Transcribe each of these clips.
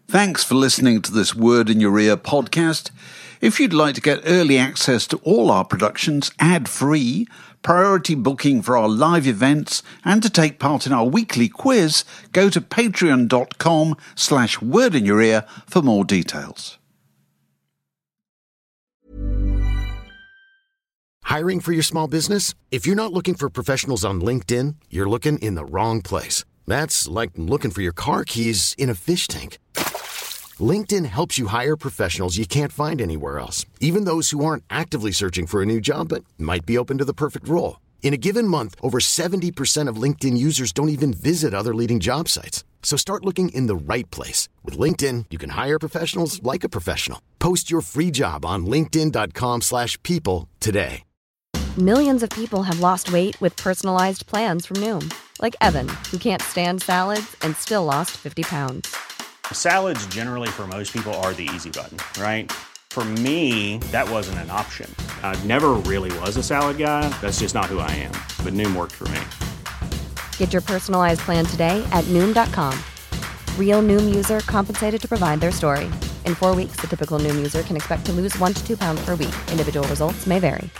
Thanks for listening to this Word in Your Ear podcast. If you'd like to get early access to all our productions ad-free, priority booking for our live events, and to take part in our weekly quiz, go to patreon.com/wordinyourear for more details. Hiring for your small business? If you're not looking for professionals on LinkedIn, you're looking in the wrong place. That's like looking for your car keys in a fish tank. LinkedIn helps you hire professionals you can't find anywhere else, even those who aren't actively searching for a new job but might be open to the perfect role. In a given month, over 70% of LinkedIn users don't even visit other leading job sites. So start looking in the right place. With LinkedIn, you can hire professionals like a professional. Post your free job on linkedin.com/people today. Millions of people have lost weight with personalized plans from Noom. Like Evan, who can't stand salads and still lost 50 pounds. Salads generally for most people are the easy button, right? For me, that wasn't an option. I never really was a salad guy. That's just not who I am. But Noom worked for me. Get your personalized plan today at Noom.com. Real Noom user compensated to provide their story. In 4 weeks, the typical Noom user can expect to lose 1 to 2 pounds per week. Individual results may vary.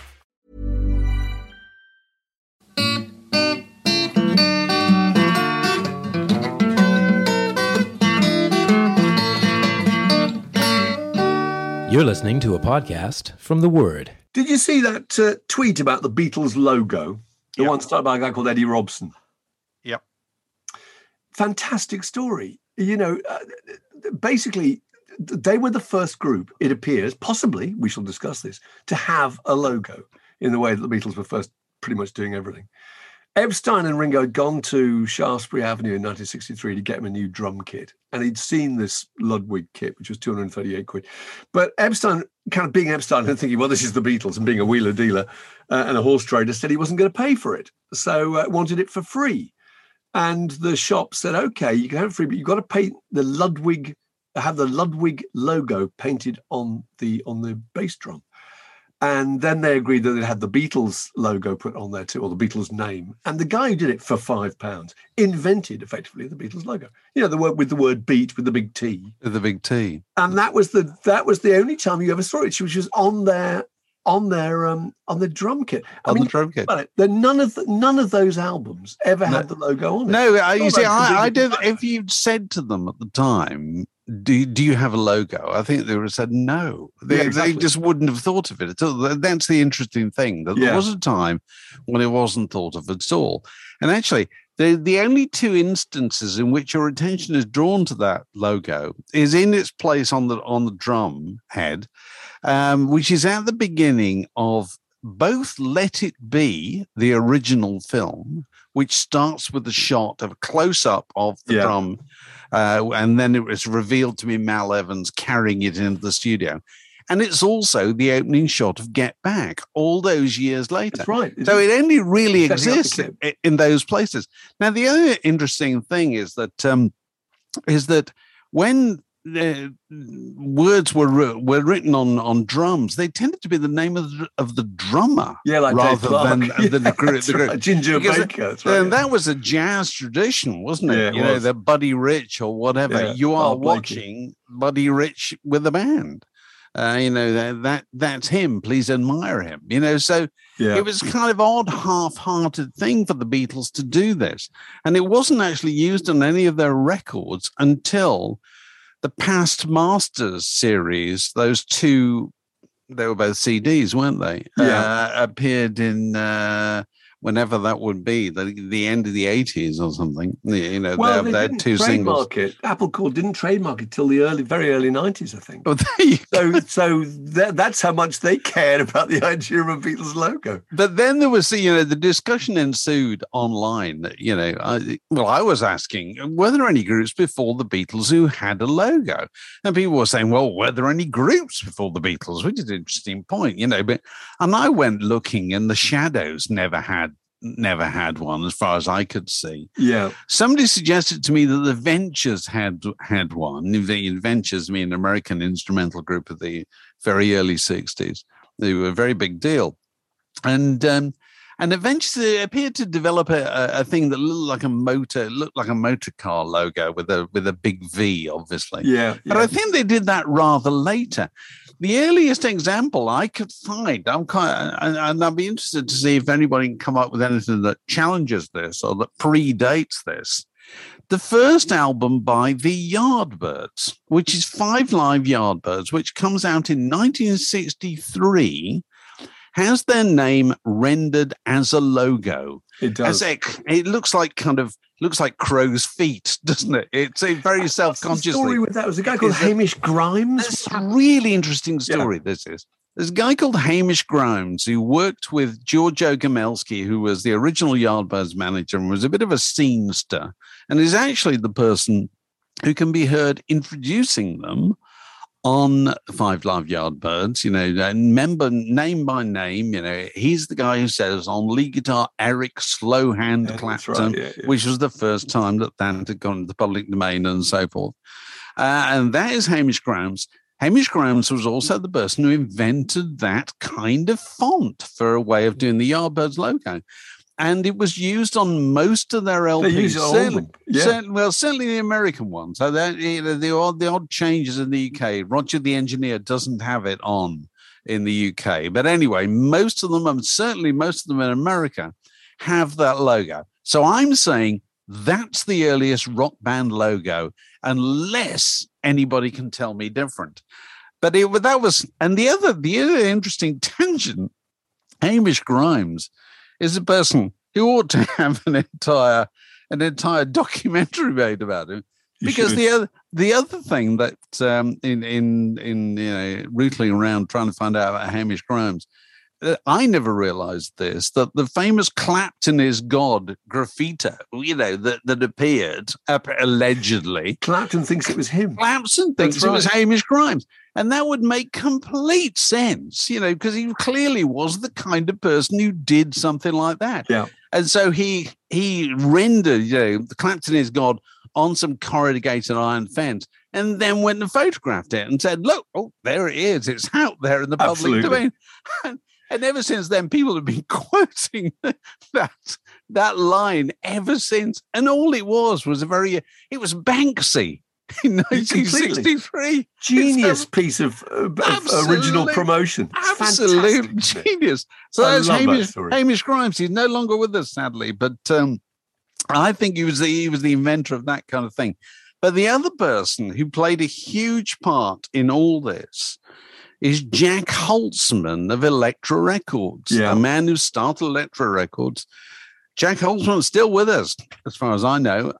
You're listening to a podcast from The Word. Did you see that tweet about the Beatles logo? The one started by a guy called Eddie Robson. Yep. Fantastic story. You know, basically, they were the first group, it appears, possibly, we shall discuss this, to have a logo in the way that the Beatles were first pretty much doing everything. Epstein and Ringo had gone to Shaftesbury Avenue in 1963 to get him a new drum kit. And he'd seen this Ludwig kit, which was 238 quid. But Epstein, kind of being Epstein and thinking, well, this is the Beatles, and being a wheeler dealer and a horse trader, said he wasn't going to pay for it. So wanted it for free. And the shop said, okay, you can have it free, but you've got to pay the Ludwig, have the Ludwig logo painted on the bass drum. And then they agreed that it had the Beatles logo put on there too, or the Beatles name. And the guy who did it for £5 invented effectively the Beatles logo. You know, the word with the word beat with the big T. With the big T. And that was the only time you ever saw it. She was just on their drum kit. The drum kit. None of those albums ever had the logo on it. No, you see, I did. If you'd said to them at the time, do you have a logo? I think they would have said no. They just wouldn't have thought of it at all. That's the interesting thing. That there was a time when it wasn't thought of at all. And actually, the only two instances in which your attention is drawn to that logo is in its place on the drum head, which is at the beginning of both Let It Be, the original film, which starts with a shot of a close-up of the drum, and then it was revealed to be Mal Evans carrying it into the studio. And it's also the opening shot of Get Back all those years later. That's right. So it only really exists in those places. Now, the other interesting thing is that when words were written on drums, they tended to be the name of the drummer, like rather than the group. Right. Ginger Baker. That's right. And that was a jazz tradition, wasn't it? You know, the Buddy Rich or whatever. Yeah. You are watching Buddy Rich with a band. You know, that's him. Please admire him. You know, so it was kind of odd, half-hearted thing for the Beatles to do this, and it wasn't actually used on any of their records until the Past Masters series. Those two, they were both CDs, weren't they? Appeared in whenever that would be, the end of the 80s or something. You know, they had two singles. Apple didn't trademark it till the very early 90s, I think. Oh, there you go. So that's how much they cared about the idea of a Beatles logo. But then there was, the discussion ensued online that, I was asking, were there any groups before the Beatles who had a logo? And people were saying, well, were there any groups before the Beatles? Which is an interesting point, and I went looking, and the Shadows never had one as far as I could see. Yeah. Somebody suggested to me that the Ventures had one. The Ventures, an American instrumental group of the very early 60s. They were a very big deal. And And eventually they appeared to develop a thing that looked like a motor car logo with a big V, obviously. Yeah. But I think they did that rather later. The earliest example I could find, and I'd be interested to see if anybody can come up with anything that challenges this or that predates this. The first album by the Yardbirds, which is 5 Live Yardbirds, which comes out in 1963, has their name rendered as a logo. It does. It looks like crow's feet, doesn't it? It's a very self-consciously. The story with that was a guy called Hamish Grimes. It's a really interesting story. Yeah. This is. There's a guy called Hamish Grimes who worked with Giorgio Gamelski, who was the original Yardbirds manager and was a bit of a scenester, and is actually the person who can be heard introducing them on 5 Live Yardbirds, member name by name. He's the guy who says on lead guitar, Eric Slowhand Clapton, right, which was the first time that had gone into the public domain and so forth. And that is Hamish Grimes. Hamish Grimes was also the person who invented that kind of font for a way of doing the Yardbirds logo. And it was used on most of their LPs. Certainly the American ones. So the odd changes in the UK. Roger the Engineer doesn't have it on in the UK. But anyway, most of them, and certainly most of them in America, have that logo. So I'm saying that's the earliest rock band logo, unless anybody can tell me different. But that was, and the other interesting tangent, Hamish Grimes is a person who ought to have an entire documentary made about him, because the other thing that in rootling around trying to find out about Hamish Grimes, I never realized this, that the famous Clapton is God graffito, that appeared allegedly. Clapton thinks it was him. Clapton thinks it was Hamish Grimes. And that would make complete sense, because he clearly was the kind of person who did something like that. Yeah. And so he rendered, the Clapton is God on some corrugated iron fence, and then went and photographed it and said, look, there it is. It's out there in the public domain. And ever since then, people have been quoting that line ever since. And all it was it was Banksy in 1963. Genius piece of original promotion. Absolute genius. So that's Hamish Grimes. He's no longer with us, sadly, but I think he was the inventor of that kind of thing. But the other person who played a huge part in all this is Jack Holtzman of Elektra Records, the man who started Elektra Records. Jack Holtzman's still with us, as far as I know,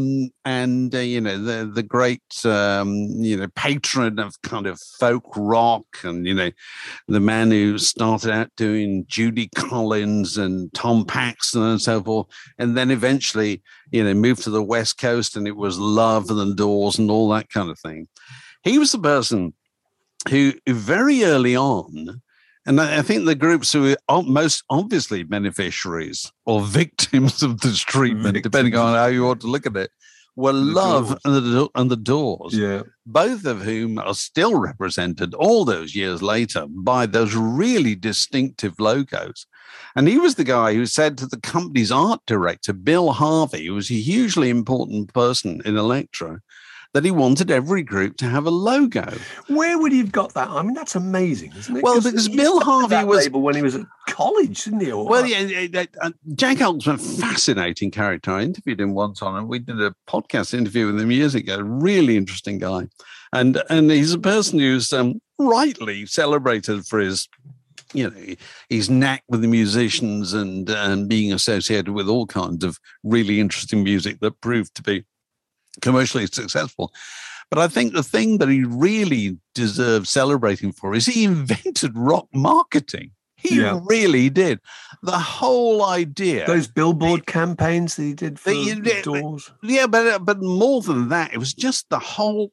the great patron of kind of folk rock, and the man who started out doing Judy Collins and Tom Paxton and so forth, and then eventually moved to the West Coast, and it was Love and the Doors and all that kind of thing. He was the person who very early on, and I think the groups who are most obviously beneficiaries or victims of this treatment, depending on how you want to look at it, were Love and the Doors, both of whom are still represented all those years later by those really distinctive logos. And he was the guy who said to the company's art director, Bill Harvey, who was a hugely important person in Elektra, that he wanted every group to have a logo. Where would he have got that? I mean, that's amazing, isn't it? Well, because Bill Harvey was when he was at college, didn't he? Jack Holtzman, fascinating character. I interviewed him once and we did a podcast interview with him years ago. Really interesting guy, and he's a person who's rightly celebrated for his his knack with the musicians and being associated with all kinds of really interesting music that proved to be commercially successful. But I think the thing that he really deserves celebrating for is he invented rock marketing. He really did. The whole idea. Those billboard campaigns that he did for the Doors. Yeah, but more than that, it was just the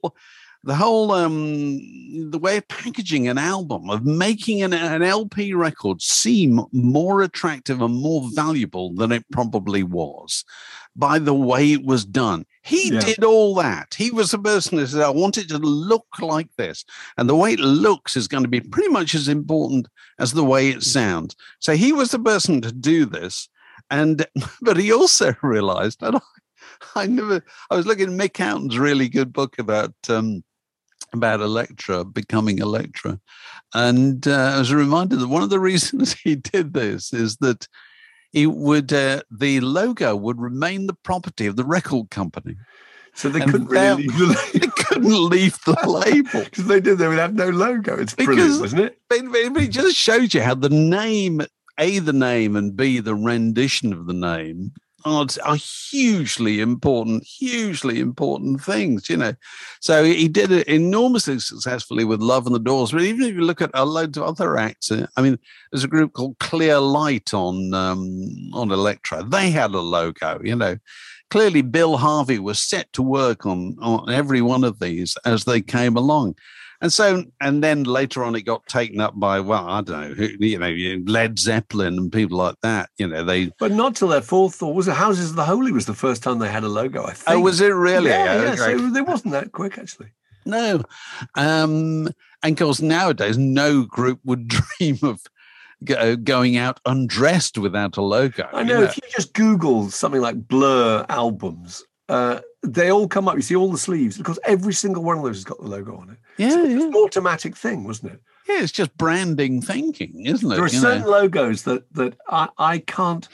way of packaging an album, of making an LP record seem more attractive and more valuable than it probably was by the way it was done. He did all that. He was the person who said, I want it to look like this. And the way it looks is going to be pretty much as important as the way it sounds. So he was the person to do this. But he also realized, and I was looking at Mick Houghton's really good book about Elektra, becoming Elektra. And I was reminded that one of the reasons he did this is that the logo would remain the property of the record company. So they couldn't really leave the label. They couldn't leave the label. Because they would have no logo. It's brilliant, wasn't it? It just shows you how the name, A, the name, and B, the rendition of the name are hugely important things, So he did it enormously successfully with Love and the Doors. But even if you look at loads of other acts, I mean, there's a group called Clear Light on Elektra. They had a logo, Clearly, Bill Harvey was set to work on every one of these as they came along. And then later on, it got taken up by, I don't know, Led Zeppelin and people like that. But not till their fourth, or was it Houses of the Holy was the first time they had a logo, I think. Oh, was it really? Yeah, so it wasn't that quick, actually. No. And of course, nowadays, no group would dream of going out undressed without a logo. I know. If you just Google something like Blur albums, they all come up. You see all the sleeves because every single one of those has got the logo on it. Yeah, so it's an automatic thing, wasn't it? Yeah, it's just branding thinking, isn't it? There are certain logos that I can't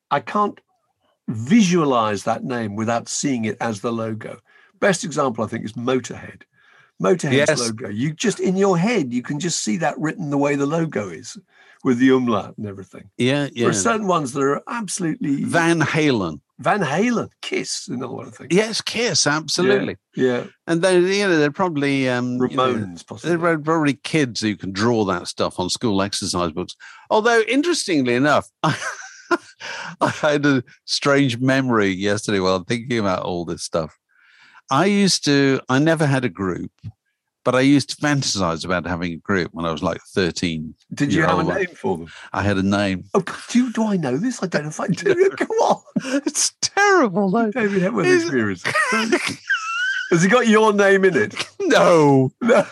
visualize that name without seeing it as the logo. Best example, I think, is Motorhead. Motorhead's logo. You just in your head, you can just see that written the way the logo is, with the umlaut and everything. Yeah. There are certain ones that are absolutely Van Halen, Kiss, another one, I think. Yes, Kiss, absolutely. Yeah. And then they're probably Ramones, possibly. They're probably kids who can draw that stuff on school exercise books. Although, interestingly enough, I had a strange memory yesterday while I'm thinking about all this stuff. I never had a group, but I used to fantasize about having a group when I was like 13. Did you have a name for them? I had a name. Oh, do I know this? I don't know if I do. Go on. It's terrible, though. David Hepworth experience. Has he got your name in it? No.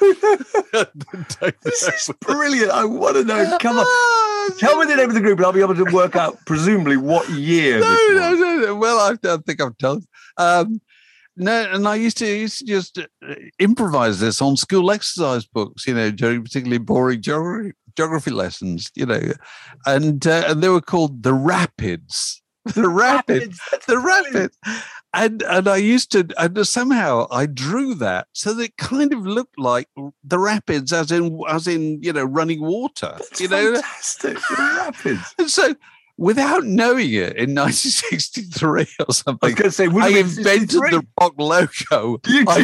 This is brilliant. I want to know. Come on. Tell me the name of the group and I'll be able to work out, presumably, what year. No. Well, I don't think I've told. No, and I used to just improvise this on school exercise books, during particularly boring geography lessons, and they were called the Rapids. The Rapids. And I used to, and somehow I drew that so that it kind of looked like the Rapids, as in running water. That's fantastic. The Rapids. And so, without knowing it, in 1963 or something, I was going to say, I invented the rock logo.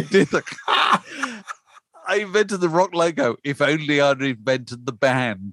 I invented the rock logo. If only I'd invented the band.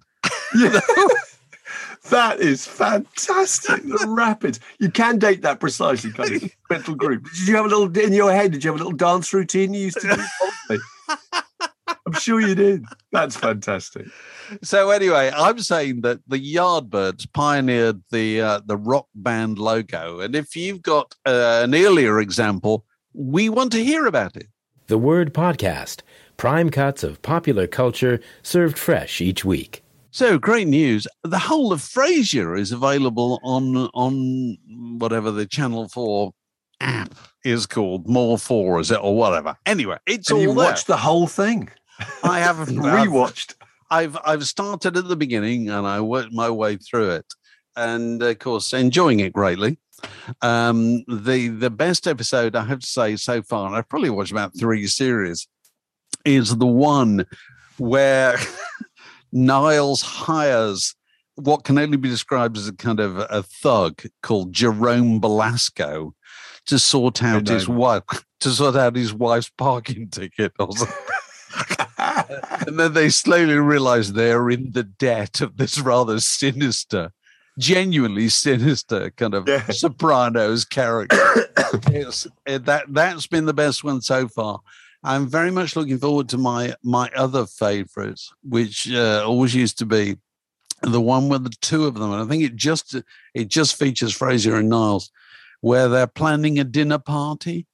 That is fantastic. The Rapids. You can date that precisely, can't you? Mental group. Did you have a little in your head? Did you have a little dance routine you used to do? I'm sure you did. That's fantastic. So anyway, I'm saying that the Yardbirds pioneered the rock band logo, and if you've got an earlier example, we want to hear about it. The Word Podcast, prime cuts of popular culture served fresh each week. So great news! The whole of Frasier is available on whatever the Channel 4 app is called, More 4, is it, or whatever. Anyway, it's all there. You watched the whole thing. I haven't rewatched. I've started at the beginning and I worked my way through it, and of course enjoying it greatly. The best episode I have to say so far, and I've probably watched about 3 series, is the one where Niles hires what can only be described as a kind of a thug called Jerome Belasco to sort out his wife's parking ticket or something. And then they slowly realize they're in the debt of this rather sinister, genuinely sinister kind of Sopranos character. That's been the best one so far. I'm very much looking forward to my other favorites, which always used to be the one with the two of them. And I think it just features Frasier and Niles, where they're planning a dinner party.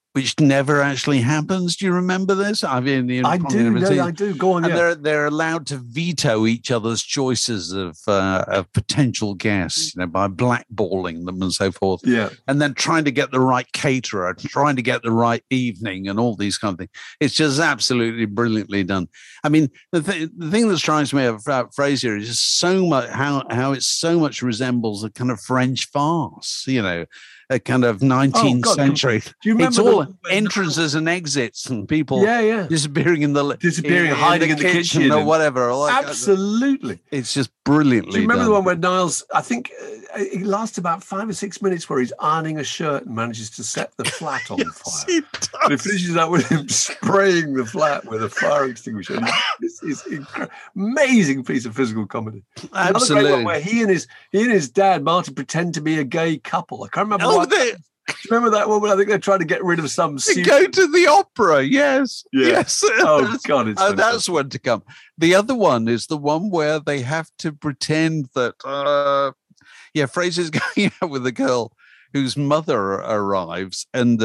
which never actually happens. Do you remember this? I mean, I do. No, I do. Go on. And they're allowed to veto each other's choices of potential guests, by blackballing them and so forth. Yeah. And then trying to get the right caterer, trying to get the right evening, and all these kind of things. It's just absolutely brilliantly done. I mean, the thing that strikes me about Frasier is just so much how it so much resembles a kind of French farce. A kind of 19th century. Do you remember it's all entrances and exits and people disappearing hiding in the kitchen or whatever. Absolutely. It's just brilliantly Do you remember done. the one where Niles, I think it lasts about 5 or 6 minutes, where he's ironing a shirt and manages to set the flat on fire. He does. And it finishes up with him spraying the flat with a fire extinguisher. This is amazing piece of physical comedy. Absolutely. Another great one where he and his dad, Martin, pretend to be a gay couple. I can't remember. Do you remember that one when I think they're trying to get rid of some to go to the opera? Yes. Oh God, that's one to come. The other one is the one where they have to pretend that Frasier's going out with a girl whose mother arrives and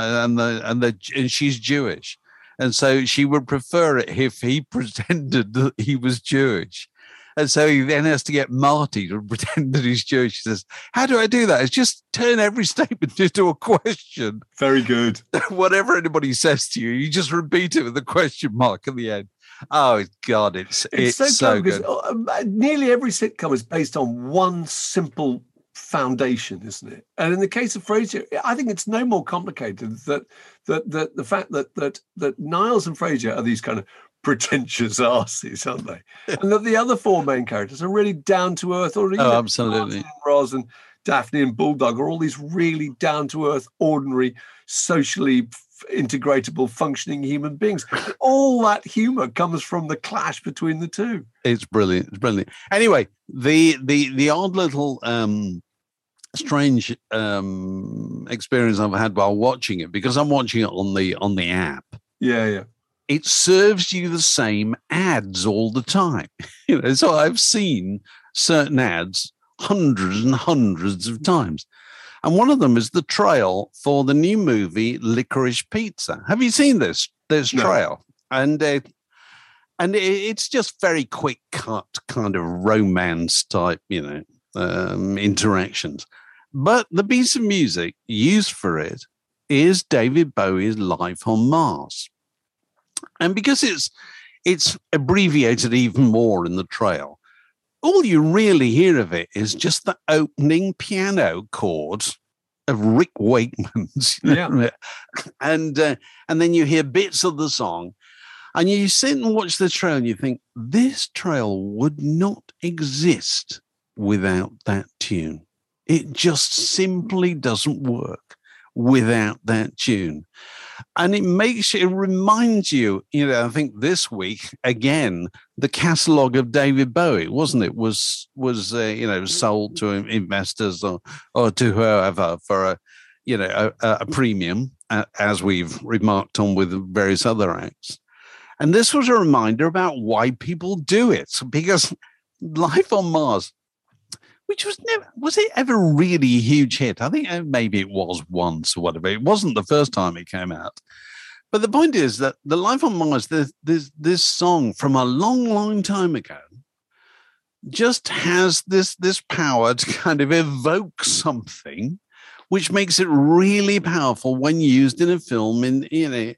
she's Jewish, and so she would prefer it if he pretended that he was Jewish. And so he then has to get Marty to pretend that he's Jewish. He says, how do I do that? It's just turn every statement into a question. Very good. Whatever anybody says to you, you just repeat it with a question mark at the end. Oh, God, it's so good. Nearly every sitcom is based on one simple foundation, isn't it? And in the case of Frasier, I think it's no more complicated that the fact that Niles and Frasier are these kind of pretentious arses, aren't they? And that the other four main characters are really down to earth. Absolutely. Roz and Daphne and Bulldog are all these really down to earth, ordinary, socially integratable, functioning human beings. All that humor comes from the clash between the two. It's brilliant. It's brilliant. Anyway, the odd little strange experience I've had while watching it, because I'm watching it on the app. Yeah. It serves you the same ads all the time. So I've seen certain ads hundreds and hundreds of times. And one of them is the trail for the new movie Licorice Pizza. Have you seen this trail? And it's just very quick cut kind of romance type, interactions. But the piece of music used for it is David Bowie's Life on Mars. And because it's abbreviated even more in the trail, all you really hear of it is just the opening piano chords of Rick Wakeman's. And then you hear bits of the song, and you sit and watch the trail and you think, this trail would not exist without that tune. It just simply doesn't work without that tune. And it reminds you, I think this week, again, the catalogue of David Bowie, wasn't it, was sold to investors or to whoever for a premium, as we've remarked on with various other acts. And this was a reminder about why people do it, because Life on Mars, which was it ever really a huge hit? I think maybe it was once or whatever. It wasn't the first time it came out. But the point is that the Life on Mars, this song from a long, long time ago, just has this power to kind of evoke something, which makes it really powerful when used in a film in the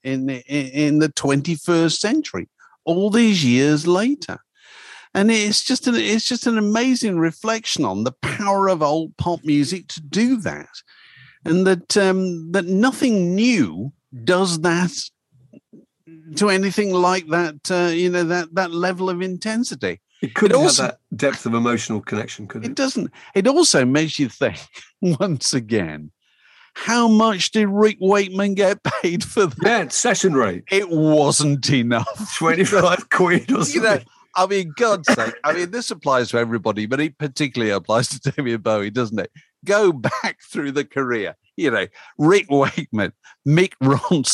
21st century, all these years later. And it's just an amazing reflection on the power of old pop music to do that, and that nothing new does that to anything like that. That level of intensity. It couldn't have that depth of emotional connection, could it? It doesn't. It also makes you think once again, how much did Rick Wakeman get paid for that? Yeah, session rate. It wasn't enough. 25 quid or something. I mean, God's sake. I mean, this applies to everybody, but it particularly applies to David Bowie, doesn't it? Go back through the career. Rick Wakeman, Mick Ronson.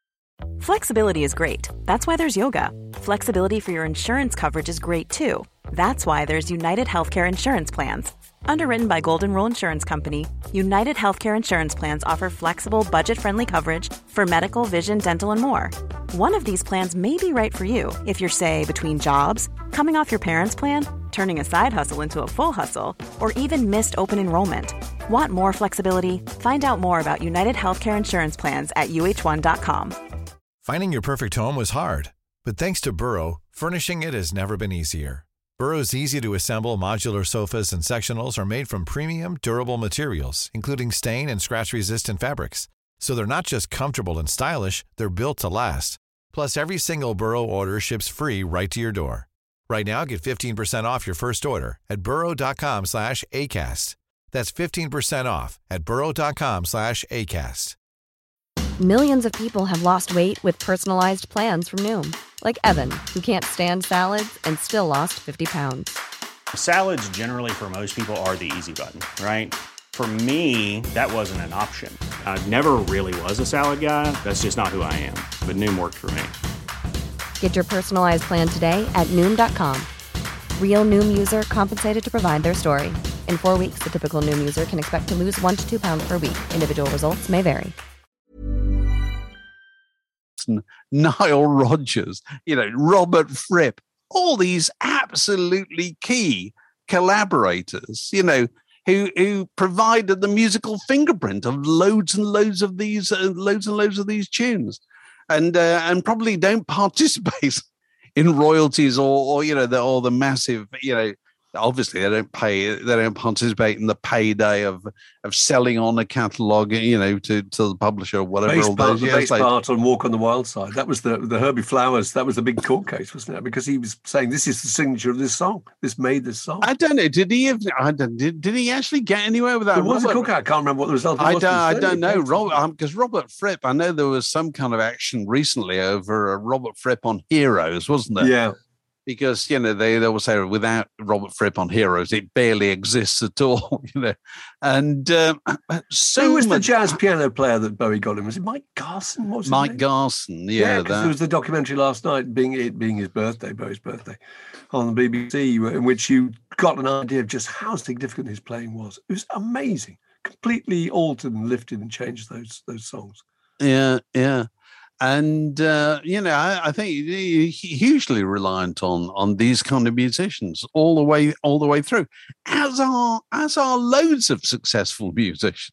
Flexibility is great. That's why there's yoga. Flexibility for your insurance coverage is great too. That's why there's United Healthcare Insurance Plans. Underwritten by Golden Rule Insurance Company, United Healthcare Insurance Plans offer flexible, budget-friendly coverage for medical, vision, dental, and more. One of these plans may be right for you if you're, say, between jobs, coming off your parents' plan, turning a side hustle into a full hustle, or even missed open enrollment. Want more flexibility? Find out more about United Healthcare Insurance Plans at uh1.com. Finding your perfect home was hard, but thanks to Burrow, furnishing it has never been easier. Burrow's easy-to-assemble modular sofas and sectionals are made from premium, durable materials, including stain and scratch-resistant fabrics. So they're not just comfortable and stylish, they're built to last. Plus, every single Burrow order ships free right to your door. Right now, get 15% off your first order at burrow.com/ACAST. That's 15% off at burrow.com/ACAST. Millions of people have lost weight with personalized plans from Noom. Like Evan, who can't stand salads and still lost 50 pounds. Salads generally for most people are the easy button, right? For me, that wasn't an option. I never really was a salad guy. That's just not who I am. But Noom worked for me. Get your personalized plan today at Noom.com. Real Noom user compensated to provide their story. In 4 weeks, the typical Noom user can expect to lose 1 to 2 pounds per week. Individual results may vary. Nile Rodgers, Robert Fripp, all these absolutely key collaborators, who provided the musical fingerprint of loads and loads of these tunes, and probably don't participate in royalties or the massive, obviously they don't participate in the payday of selling on a catalogue, to the publisher or whatever. The bass part on Walk on the Wild Side. That was the Herbie Flowers. That was the big court case, wasn't it? Because he was saying this is the signature of this song. This made this song. I don't know. Did he actually get anywhere with that? There was a court case. I can't remember what the result was. I don't know. Because Robert Fripp, I know there was some kind of action recently over Robert Fripp on Heroes, wasn't there? Yeah. Because, they will say without Robert Fripp on Heroes, it barely exists at all, And who was the jazz piano player that Bowie got him? Was it Mike Garson? What was Mike Garson, yeah. Because there was the documentary last night, being his birthday, Bowie's birthday, on the BBC, in which you got an idea of just how significant his playing was. It was amazing. Completely altered and lifted and changed those songs. Yeah. And I think hugely reliant on these kind of musicians all the way through, as are loads of successful musicians,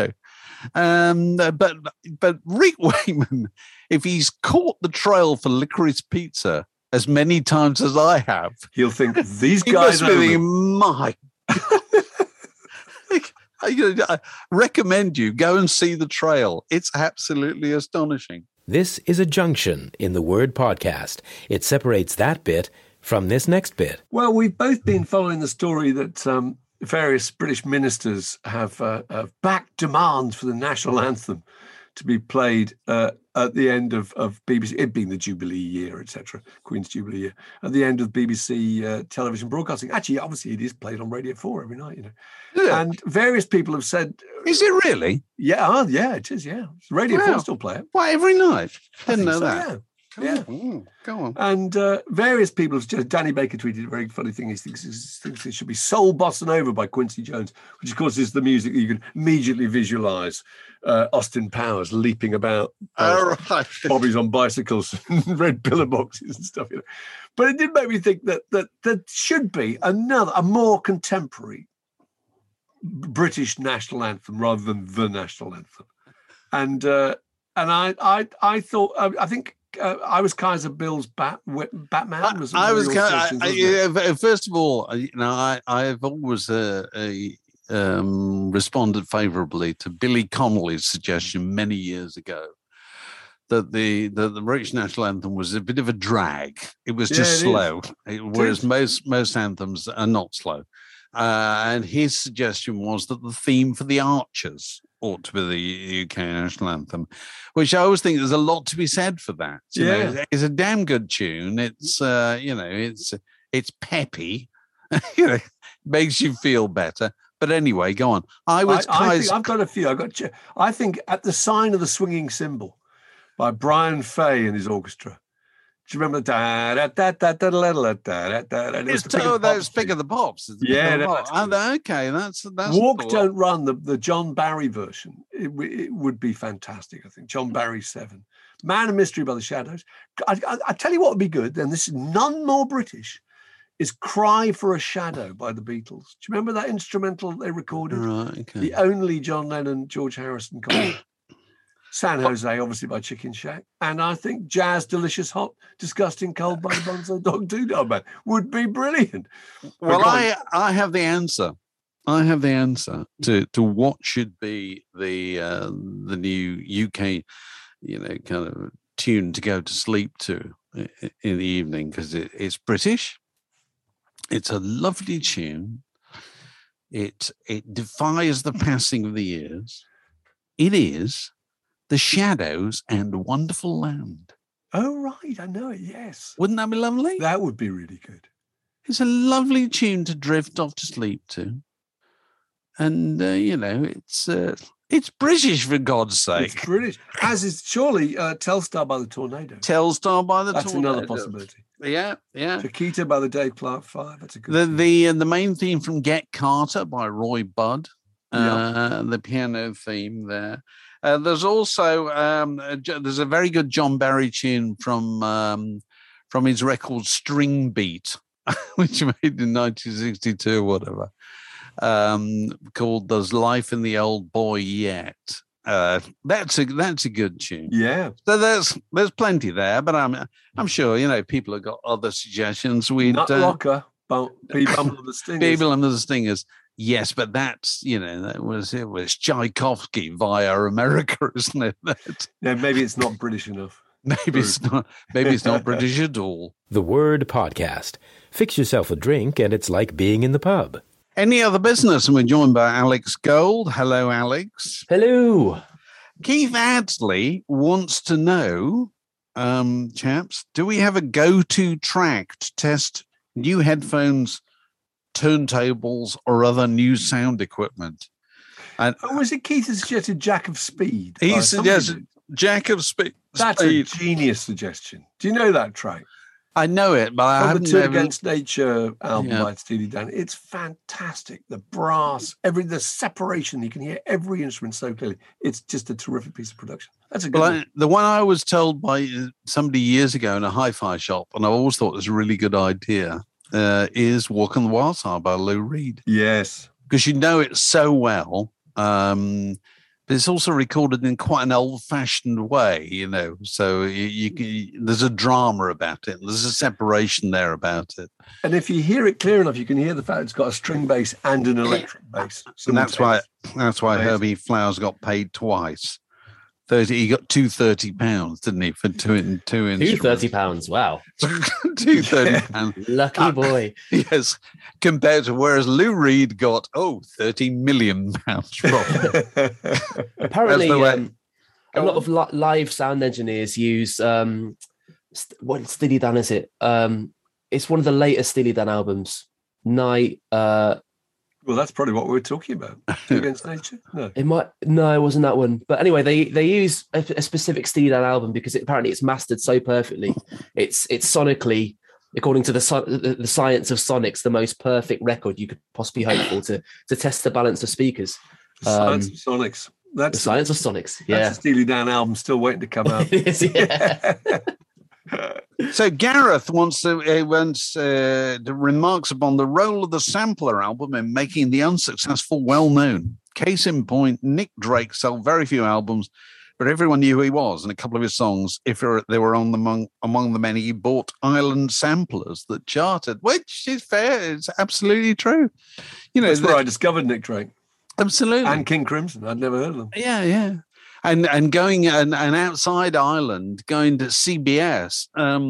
But Rick Wakeman, if he's caught the trail for Licorice Pizza as many times as I have, he'll think these guys are my. I recommend you go and see The Trail. It's absolutely astonishing. This is a junction in the word podcast. It separates that bit from this next bit. Well, we've both been following the story that various British ministers have backed demands for the national anthem to be played at the end of BBC, it being the Jubilee year, etc., Queen's Jubilee year, at the end of BBC television broadcasting. Actually, obviously, it is played on Radio 4 every night, Yeah. And various people have said... Is it really? Yeah, it is, yeah. Radio 4 still play it. Why, every night? Didn't know that. Yeah. Go on. And various people, Danny Baker tweeted a very funny thing. He thinks it should be Soul Bossa Nova by Quincy Jones, which of course is the music that you can immediately visualize Austin Powers leaping about, bobbies on bicycles, red pillar boxes and stuff. But it did make me think that there should be a more contemporary British national anthem rather than the national anthem. And I thought, I think. I was Kaiser Bill's Batman. First of all, I've always responded favourably to Billy Connolly's suggestion many years ago that the British national anthem was a bit of a drag. It was just slow, whereas most anthems are not slow. And his suggestion was that the theme for the Archers ought to be the UK national anthem, which I always think there's a lot to be said for that. It's a damn good tune. It's it's peppy. Makes you feel better. But anyway, go on. I think I've got a few. I think At the Sign of the Swinging Cymbal by Brian Fay and his orchestra Do you remember that's Pick of the Pops. Okay, that's Walk cool. Don't Run, the John Barry version. It would be fantastic, I think. John Barry 7. Man of Mystery by the Shadows. I tell you what would be good, and this is none more British, is Cry for a Shadow by the Beatles. Do you remember that instrumental they recorded? Right, okay. The only John Lennon, George Harrison concert. San Jose, obviously, by Chicken Shack. And I think Jazz, Delicious Hot, Disgusting Cold by the Bonzo Dog Doo-Dah Band would be brilliant. Well, I have the answer. I have the answer to what should be the new UK, kind of tune to go to sleep to in the evening, because it's British. It's a lovely tune. It defies the passing of the years. It is The Shadows and Wonderful Land. Oh, right. I know it, yes. Wouldn't that be lovely? That would be really good. It's a lovely tune to drift off to sleep to. And, it's British, for God's sake. It's British. As is surely Telstar by the Tornado. Telstar by the That's Tornado. That's another possibility. Yeah. Chiquita by the Dave Clark 5. That's a good the main theme from Get Carter by Roy Budd. The piano theme there. There's also there's a very good John Barry tune from his record String Beat, which he made in 1962 or whatever, called "There's Life in the Old Boy Yet." That's a good tune. Yeah. So there's plenty there, but I'm sure people have got other suggestions. Nut Rocker, People Under the Stingers. People Under the Stingers. Yes, but that's it was Tchaikovsky via America, isn't it? Yeah, maybe it's not British enough. Maybe it's not British at all. The Word Podcast. Fix yourself a drink and it's like being in the pub. Any other business? And we're joined by Alex Gold. Hello, Alex. Hello. Keith Adsley wants to know, chaps, do we have a go-to track to test new headphones, turntables, or other new sound equipment? And was it Keith who suggested Jack of Speed? He suggested Jack of Speed. That's a genius suggestion. Do you know that track? I know it, but I haven't. The Two Against Nature album by Steely Dan. It's fantastic. The brass, the separation, you can hear every instrument so clearly. It's just a terrific piece of production. That's a good one. The one I was told by somebody years ago in a hi-fi shop, and I always thought it was a really good idea, is Walk on the Wild Side by Lou Reed. Yes. Because you know it so well. But it's also recorded in quite an old-fashioned way, so there's a drama about it. There's a separation there about it. And if you hear it clear enough, you can hear the fact it's got a string bass and an electric bass. And that's why Herbie Flowers got paid twice. He got £230, didn't he, for two instruments? £230, wow. £230. Lucky boy. Yes, compared to whereas Lou Reed got, £30 million from. Apparently, a lot of live sound engineers use, what Steely Dan is it? It's one of the latest Steely Dan albums. Night, well, that's probably what we were talking about. Against Nature? No. It wasn't that one. But anyway, they use a specific Steely Dan album because apparently it's mastered so perfectly. It's sonically, according to the science of sonics, the most perfect record you could possibly hope for to test the balance of speakers. The science of sonics. The science of sonics. Yeah. That's a Steely Dan album still waiting to come out. It is, yeah. So Gareth wants remarks upon the role of the Sampler album in making the unsuccessful well known. Case in point, Nick Drake sold very few albums, but everyone knew who he was, and a couple of his songs, if they were among the many, he bought island samplers that charted, which is fair. It's absolutely true. That's where I discovered Nick Drake. Absolutely. And King Crimson. I'd never heard of them. Yeah. And going and outside Ireland, going to CBS,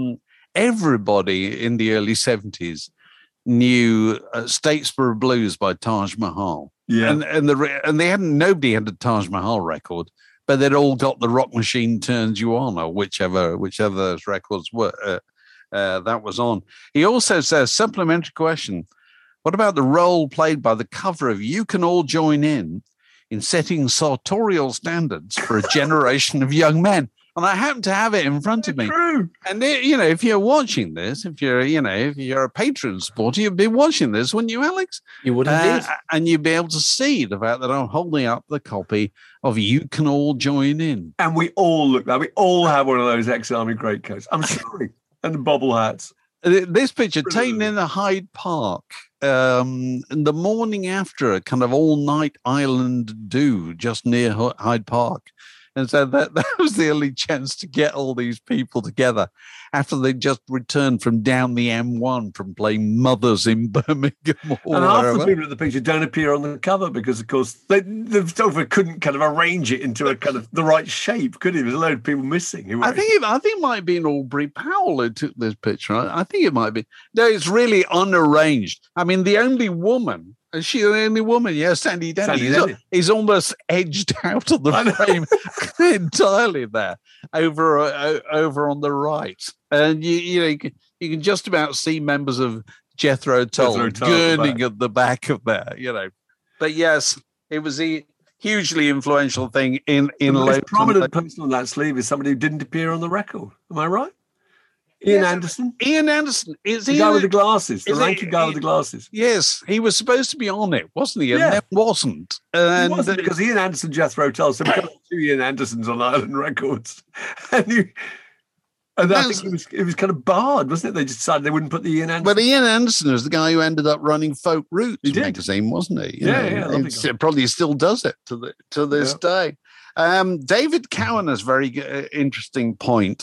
everybody in the early 70s knew Statesboro Blues by Taj Mahal. Yeah. And nobody had a Taj Mahal record, but they'd all got The Rock Machine Turns You On, or whichever those records were that was on. He also says, supplementary question, what about the role played by the cover of You Can All Join In setting sartorial standards for a generation of young men? And I happen to have it in front of me. True. And if you're watching this, if you're a Patreon supporter, you'd be watching this, wouldn't you, Alex? You would indeed. And you'd be able to see the fact that I'm holding up the copy of You Can All Join In. And we all look like we all have one of those ex-army greatcoats. I'm sorry. And the bobble hats. This picture taken in Hyde Park the morning after a kind of all-night island do just near Hyde Park. And so that was the only chance to get all these people together after they just returned from down the M1 from playing Mothers in Birmingham. And half the people in the picture don't appear on the cover because, of course, the photographer couldn't kind of arrange it into a kind of the right shape, could he? There's a load of people missing. I think it might be an Aubrey Powell who took this picture. I think it might be. No, it's really unarranged. I mean, the only woman. Is she the only woman? Yeah, Sandy Denny. He's almost edged out of the frame entirely there, over on the right, and you can just about see members of Jethro Tull gurning at the back of there. But yes, it was a hugely influential thing in the most prominent person on that sleeve is somebody who didn't appear on the record. Am I right? Ian Anderson? Ian Anderson. Is the guy with the glasses, the lanky guy with the glasses. Yes, he was supposed to be on it, wasn't he? And then wasn't. And he wasn't because Ian Anderson, Jethro Tull, so we got two Ian Andersons on Island Records. And I think it was kind of barred, wasn't it? They just decided they wouldn't put the Ian Anderson. But Ian Anderson was the guy who ended up running Folk Roots magazine, wasn't he? It probably still does it to this day. David Cowan has a very interesting point.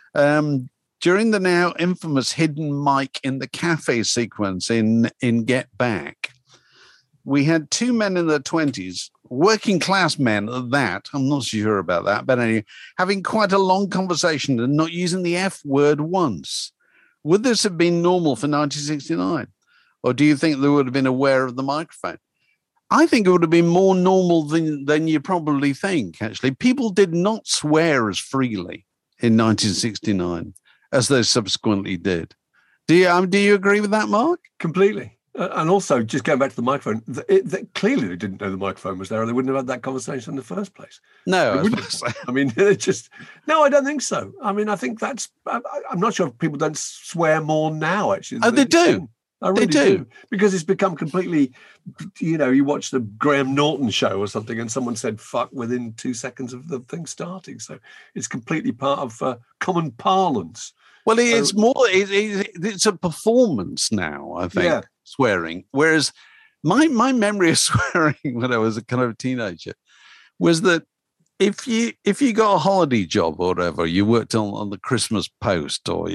During the now infamous hidden mic in the cafe sequence in Get Back, we had two men in their 20s, working class men at that, I'm not sure about that, but anyway, having quite a long conversation and not using the F word once. Would this have been normal for 1969? Or do you think they would have been aware of the microphone? I think it would have been more normal than you probably think, actually. People did not swear as freely in 1969 as they subsequently did. Do you agree with that, Mark? Completely. And also, just going back to the microphone, clearly they didn't know the microphone was there, or they wouldn't have had that conversation in the first place. No, I mean, no, I don't think so. I mean, I think I'm not sure if people don't swear more now, actually. Oh, they do. I really do. Because it's become completely, you watch the Graham Norton show or something and someone said fuck within 2 seconds of the thing starting. So it's completely part of common parlance. Well, it's it's a performance now, I think, swearing. Whereas my memory of swearing when I was a kind of teenager was that if you got a holiday job or whatever, you worked on the Christmas Post, or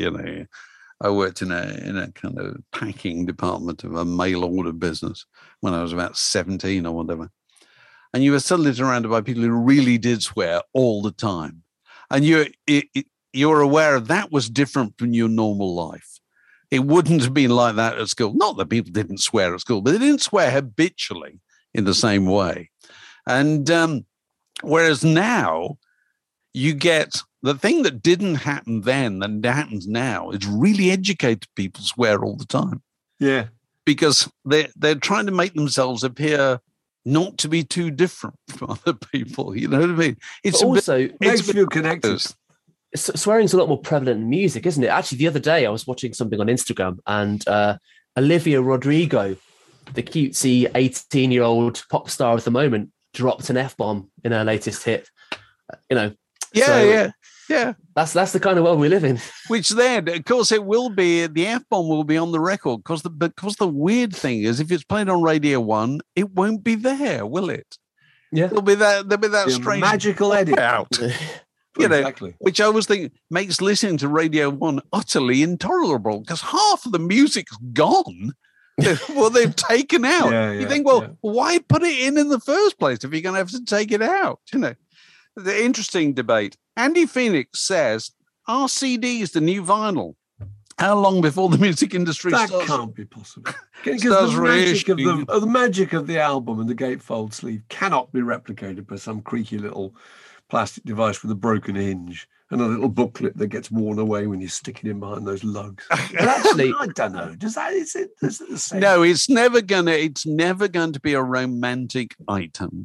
I worked in a kind of packing department of a mail order business when I was about 17 or whatever, and you were suddenly surrounded by people who really did swear all the time, and you're aware that was different from your normal life. It wouldn't have been like that at school. Not that people didn't swear at school, but they didn't swear habitually in the same way. And whereas now you get the thing that didn't happen then and happens now is really educated people swear all the time. Yeah. Because they're trying to make themselves appear not to be too different from other people. You know what I mean? It's also makes you feel connected. Swearing's a lot more prevalent in music, isn't it? Actually, the other day I was watching something on Instagram and Olivia Rodrigo, the cutesy 18-year-old pop star of the moment, dropped an F-bomb in her latest hit. Yeah. That's the kind of world we live in. Which then, of course, it will be, the F-bomb will be on the record because the weird thing is if it's played on Radio 1, it won't be there, will it? Yeah. There'll be that strange magical edit out. Exactly. Which I always think makes listening to Radio 1 utterly intolerable because half of the music's gone. They've taken out. You think, why put it in the first place if you're going to have to take it out? The interesting debate. Andy Phoenix says, are CDs the new vinyl? How long before the music industry starts? That can't be possible. Because the magic of the album and the gatefold sleeve cannot be replicated by some creaky little plastic device with a broken hinge and a little booklet that gets worn away when you stick it in behind those lugs. But actually, I don't know. Is it the same? No, it's never going to be a romantic item.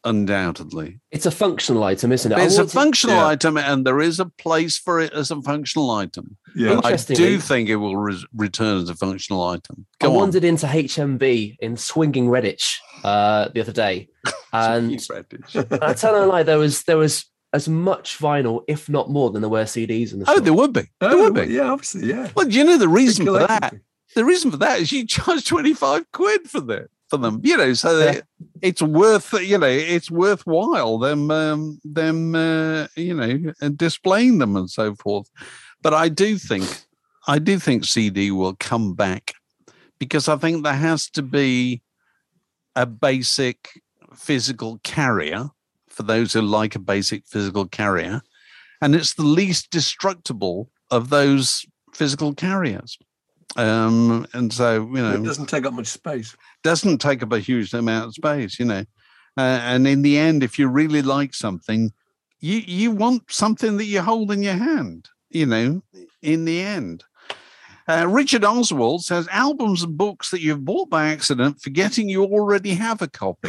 Undoubtedly. It's a functional item, isn't it? It's a functional item, and there is a place for it as a functional item. Yeah. I do think it will return as a functional item. I wandered into HMV in Swinging Redditch the other day, and I tell no lie, there was as much vinyl, if not more, than there were CDs in the shop. There would be. There would be. Yeah, obviously, yeah. Well, do you know the reason for that? The reason for that is you charge 25 quid for them. So it's worth, it's worthwhile them displaying them and so forth. But I do think CD will come back, because I think there has to be a basic physical carrier for those who like a basic physical carrier, and it's the least destructible of those physical carriers. And so, it doesn't take up much space. Doesn't take up a huge amount of space, and in the end, if you really like something, you want something that you hold in your hand, in the end. Richard Oswald says, albums and books that you've bought by accident, forgetting you already have a copy.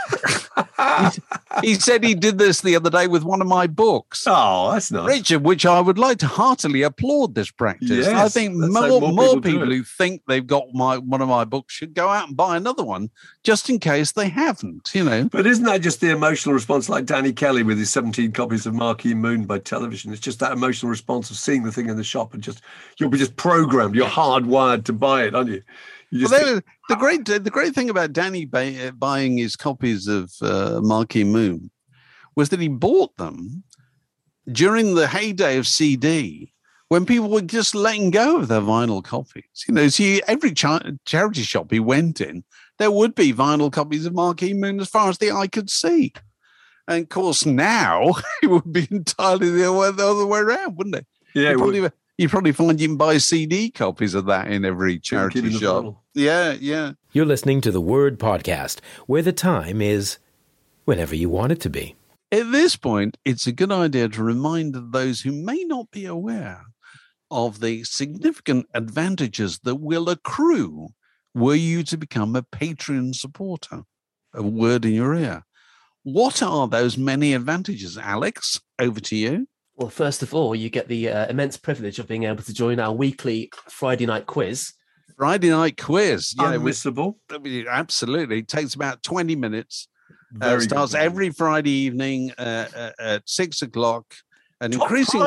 He said he did this the other day with one of my books. Oh, that's nice. Richard, which I would like to heartily applaud this practice. Yes, I think more people who think they've got one of my books should go out and buy another one, just in case they haven't, But isn't that just the emotional response, like Danny Kelly with his 17 copies of Marquee Moon by television? It's just that emotional response of seeing the thing in the shop, and you'll be just programmed. You're hardwired to buy it, aren't you? The great thing about Danny buying his copies of Marquee Moon was that he bought them during the heyday of CD, when people were just letting go of their vinyl copies. So every charity shop he went in, there would be vinyl copies of Marquee Moon as far as the eye could see. And of course, now it would be entirely the other way around, wouldn't it? Yeah, you probably find you can buy CD copies of that in every charity shop. Yeah. You're listening to the Word Podcast, where the time is whenever you want it to be. At this point, it's a good idea to remind those who may not be aware of the significant advantages that will accrue were you to become a Patreon supporter. A word in your ear. What are those many advantages, Alex? Over to you. Well, first of all, you get the immense privilege of being able to join our weekly Friday night quiz. Friday night quiz. Unmissable. Absolutely. It takes about 20 minutes. Starts every Friday evening at 6 o'clock. An increasing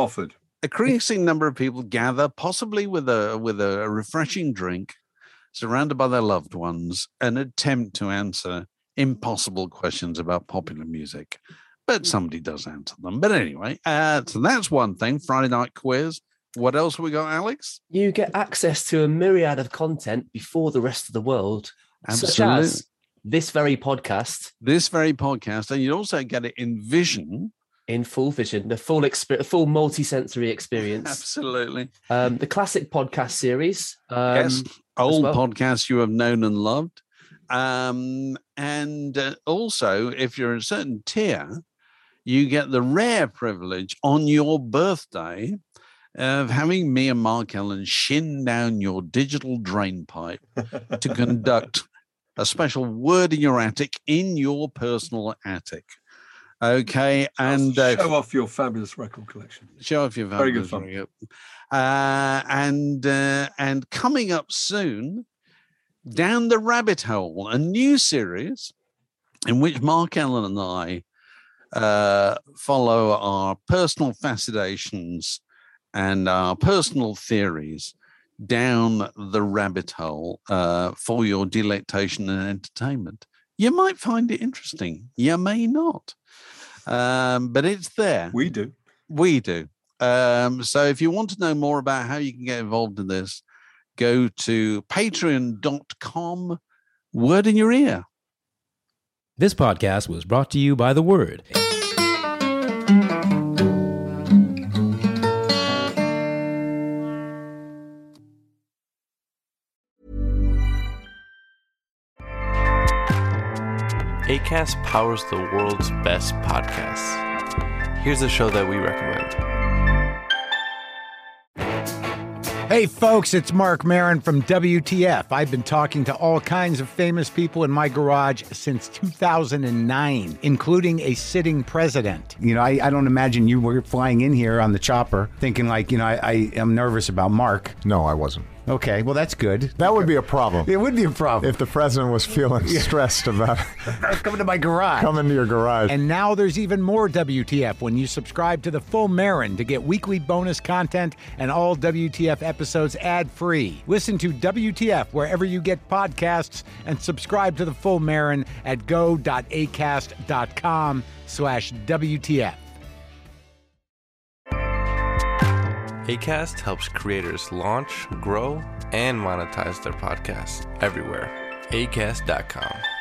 number of people gather, possibly with a refreshing drink, surrounded by their loved ones, and attempt to answer impossible questions about popular music. But somebody does answer them. But anyway, so that's one thing, Friday night quiz. What else have we got, Alex? You get access to a myriad of content before the rest of the world, such as this very podcast. And you also get it in vision. In full vision, the full multi-sensory experience. Absolutely. The classic podcast series. Yes, old podcasts you have known and loved. And also, if you're a certain tier, you get the rare privilege on your birthday of having me and Mark Ellen shin down your digital drain pipe to conduct a special word in your attic in your personal attic. Okay, and show off your fabulous record collection. Show off your fabulous record. And coming up soon, Down the Rabbit Hole, a new series in which Mark Ellen and I follow our personal fascinations and our personal theories down the rabbit hole for your delectation and entertainment. You might find it interesting. You may not. But it's there. We do. So if you want to know more about how you can get involved in this, go to patreon.com, word in your ear. This podcast was brought to you by The Word. Acast powers the world's best podcasts. Here's a show that we recommend. Hey folks, it's Mark Maron from WTF. I've been talking to all kinds of famous people in my garage since 2009, including a sitting president. You know, I don't imagine you were flying in here on the chopper thinking like, you know, I am nervous about Mark. No, I wasn't. Okay, well, that's good. That would be a problem. It would be a problem. If the president was feeling stressed about coming to my garage. Coming to your garage. And now there's even more WTF when you subscribe to the Full Marin to get weekly bonus content and all WTF episodes ad-free. Listen to WTF wherever you get podcasts and subscribe to the Full Marin at go.acast.com/WTF. Acast helps creators launch, grow, and monetize their podcasts everywhere. Acast.com.